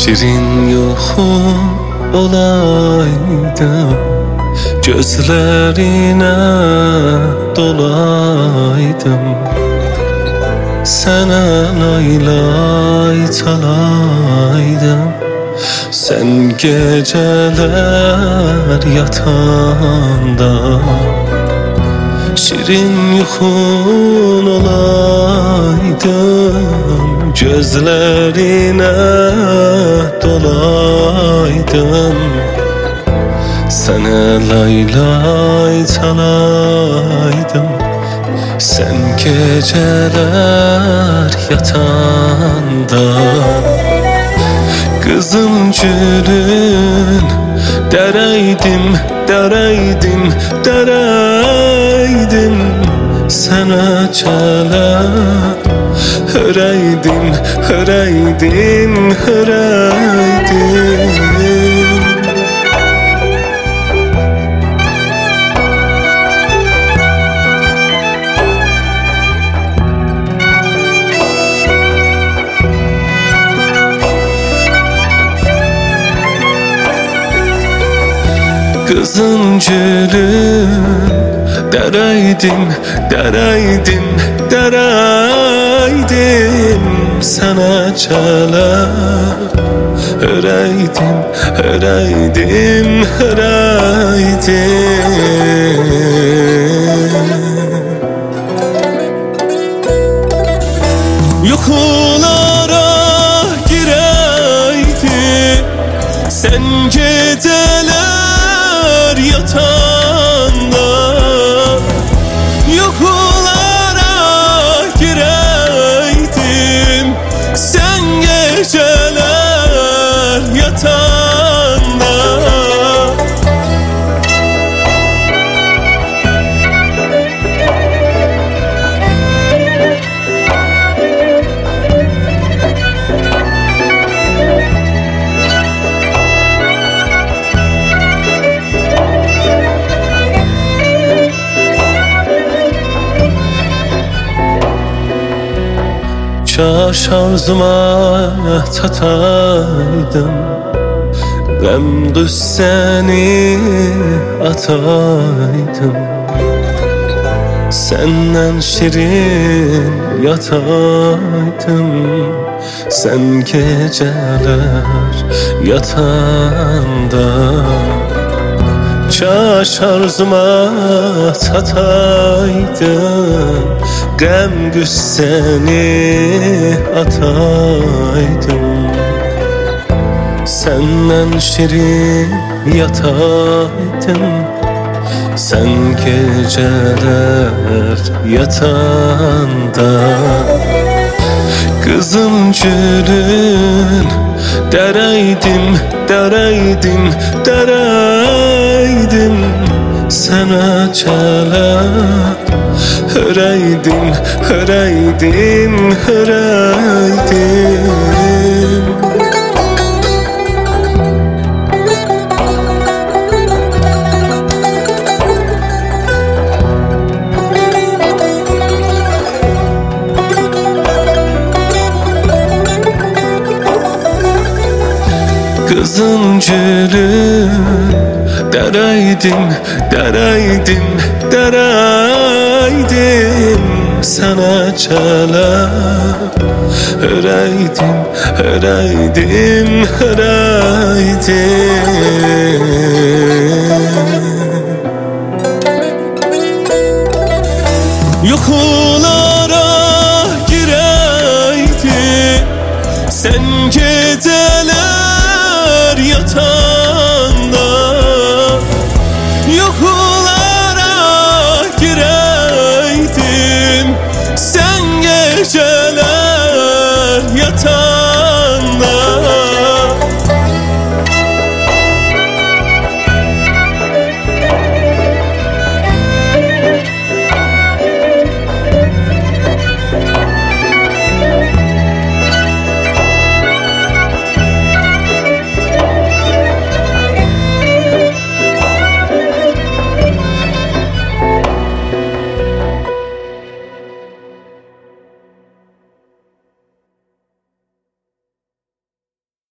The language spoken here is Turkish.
Şirin yuxum olaydım, gözlerine dolaydım. Sana lay lay çalaydım, sen geceler yatanda. Şirin yuxun olaydım, gözlerine dolaydım. Sana lay lay çalaydım, sen geceler yatanda. Kızım gülün dereydim, dereydim, dereydim. Sana çala höreydim, höreydim, höreydim. Kızın gülün dereydim, dereydim, dereydim. Sana çala höreydim, höreydim, höreydim. Yuxulara gireydim, sen geceler yatanda. Yuxulara gireydim, sen geceler yatanda. Kaş arzuma çataydım, gəm qüssəni ataydım. Səndən şirin yataydım, sən gecələr yatanda. Kaş arzuma çataydım, gəm qüssəni ataydım. Səndən şirin yataydım, sən gecələr yatanda. Kızım gülün dereydim, dereydim, dereydim. Sana çala höreydim, höreydim, höreydim. Kızım gülün dereydim, dereydim, dereydim. Sana çala höreydim, höreydim, höreydim. Yuxu